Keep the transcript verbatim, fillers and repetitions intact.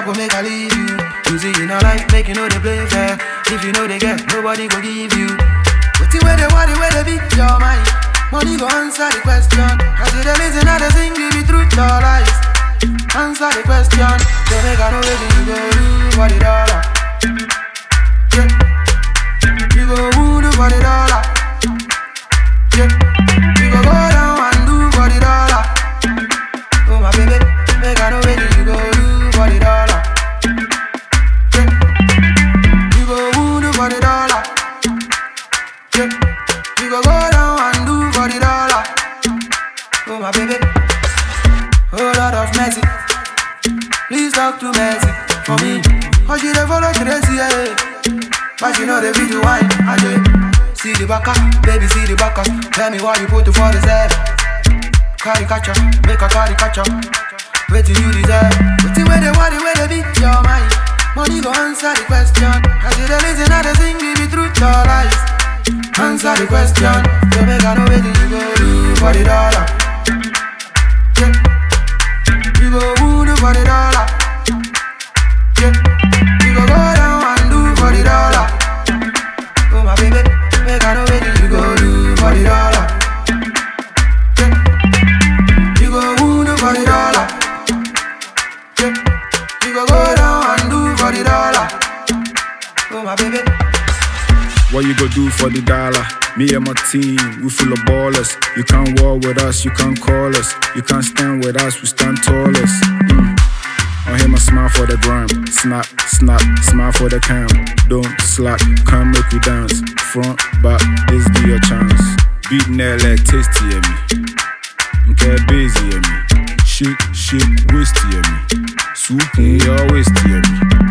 go make I leave you. You see in a life, make you know they play fair. If you know they get, nobody go give you. But the way they want, the way they beat your mind. Money go answer the question. I see them listen to the sing, give the truth or lies. Answer the question. They make I know waiting you go do for the dollar. Yeah. You go do for the dollar. Yeah. You go go down and do for the dollar. Oh my baby, make I know waiting you go do for the dollar. Yeah. You go do for the dollar. Yeah. You go go down and do for the dollar. Oh my baby. Oh Lord of mercy, please talk to mercy for me. Cause you dey follow crazy, yeah. But you know the video wine, I do. See the backer, baby see the backer. Tell me why you put it for the seven. Carry catcher, make a carry catcher. Wait till you deserve. But the way they want, the way they beat your mind. Money go answer the question. I see they listen to the sing, give the truth or lies. Answer the question. So make I know where you go do for the dollar. Yeah. You go do for the dollar. Yeah. You go go down and do for the dollar. Oh my baby, make I know where you go do for the dollar. Yeah. You go do for the dollar. Yeah. You go go down and do for the dollar. Oh my baby. What you go do for the dollar? Me and my team, we full of ballers. You can't war with us, you can't call us. You can't stand with us, we stand tallest. Mm. I hear my smile for the gram. Snap, snap, smile for the cam. Don't slack, come make we dance. Front, back, this be your chance. Beating that like tasty at me. Okay, busy at me. Shit, shit, wasty at me. Swoop in your waist at me.